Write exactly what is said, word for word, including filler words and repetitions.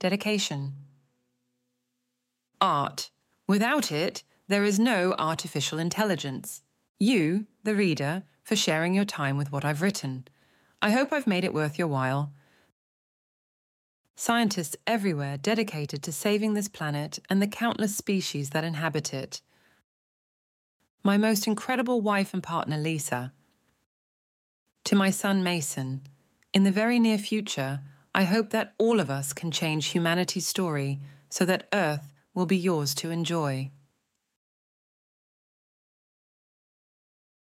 dedication. Art. Without it, there is no artificial intelligence. You, the reader, for sharing your time with what I've written. I hope I've made it worth your while. Scientists everywhere dedicated to saving this planet and the countless species that inhabit it. My most incredible wife and partner, Lisa. To my son, Mason, in the very near future, I hope that all of us can change humanity's story so that Earth will be yours to enjoy.